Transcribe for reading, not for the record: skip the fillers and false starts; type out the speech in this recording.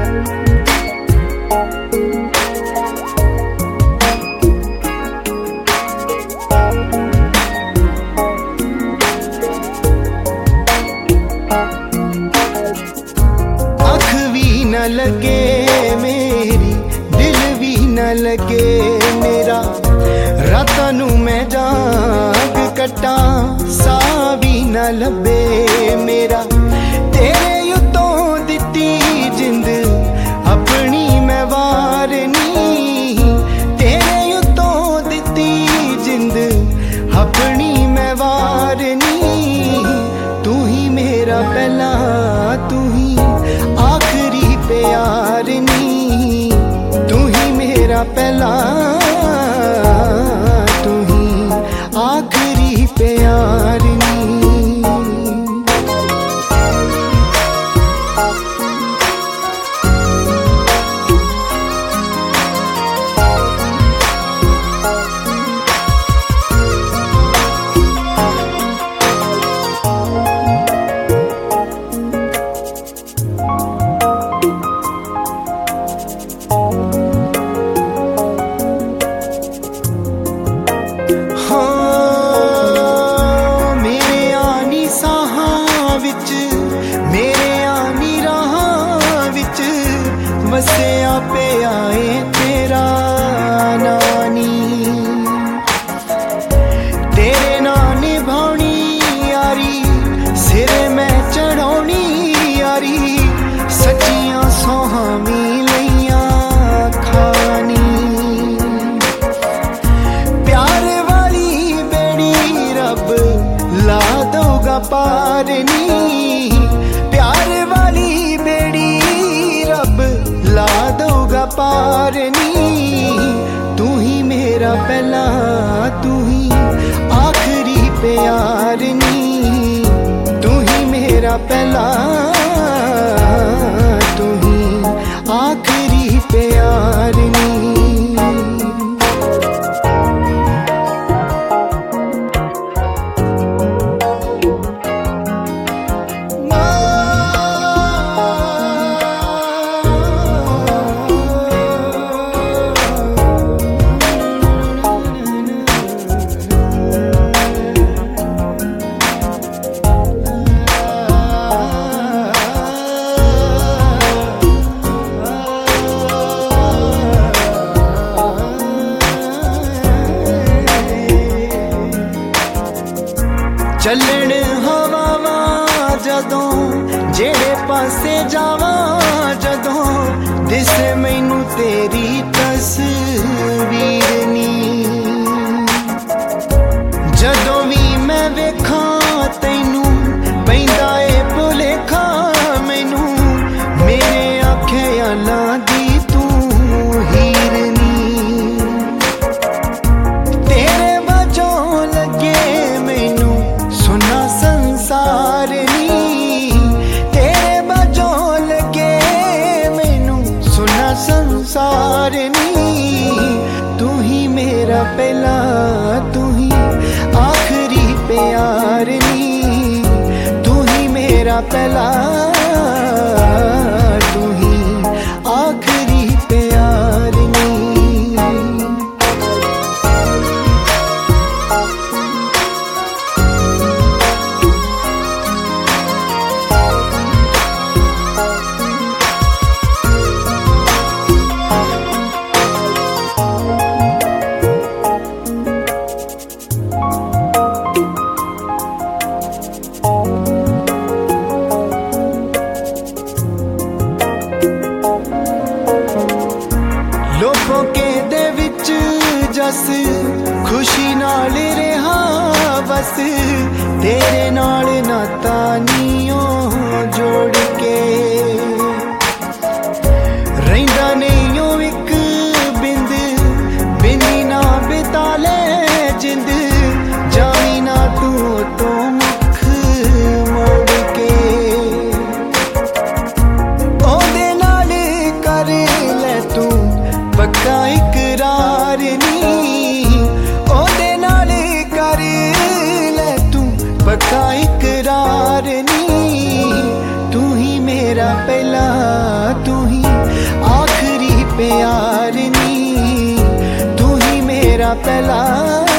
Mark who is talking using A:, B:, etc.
A: न लगे मेरी, दिल भी न लगे मेरा, रातां नू मैं जाग कट्टा, सा भी न लभे मेरा। तेरे उत्तों दित्ती जिंद अपनी मैं वारनी, तेरे उत्तों दित्ती जिंद अपनी मैं वारनी। तू ही मेरा पहला, तू ही आखिरी प्यार नी, तू ही मेरा पहला, तू ही आखिरी प्यार नी। वसिया पे आए तेरा नानी, तेरे नाम निभानी यारी, सिर मैं चढ़ानी यारी, सच्चियां सोहावी लइया खानी। प्यार वाली बेड़ी रब ला दोगा पार नी, प्यार वाली बेड़ी रब ला दोगा पार नी। तू ही मेरा पहला, तू ही आखिरी प्यार नी, तू ही मेरा पहला, तू ही आखिरी प्यार नी। चलन हवावा जदों, जेड़े पासे जावा जदों, दिसे मैनू तेरी तस्वीर नी। जदों भी मैं वेखा तैनू पैंदा ए भुलेखा मैनू, मेरे आख्यालां दी तू हीर नी। तेरे वजों लगे मैनू सुना संसार नी, तेरे वजों लगे मैनू सुना संसार नी। तू ही मेरा पहला, तू ही आखिरी प्यार नी, तू ही मेरा पहला, तू ही आखिरी प्यार नी। लोगों के दे विच जस खुशी नाल रहा बस, तेरे नाल नाता नीओ जोड़ के रहिंदा नहीं ओ इक बिंद, बिनी ना बिता ले जिंद, जावी ना तू तो मुख मोड़ के। ओदे नाल कर ले तू पक्का इकरार नी, ओदे नाल कर ले तू पक्का इकरार नी। तू ही मेरा पहला, तू ही पहला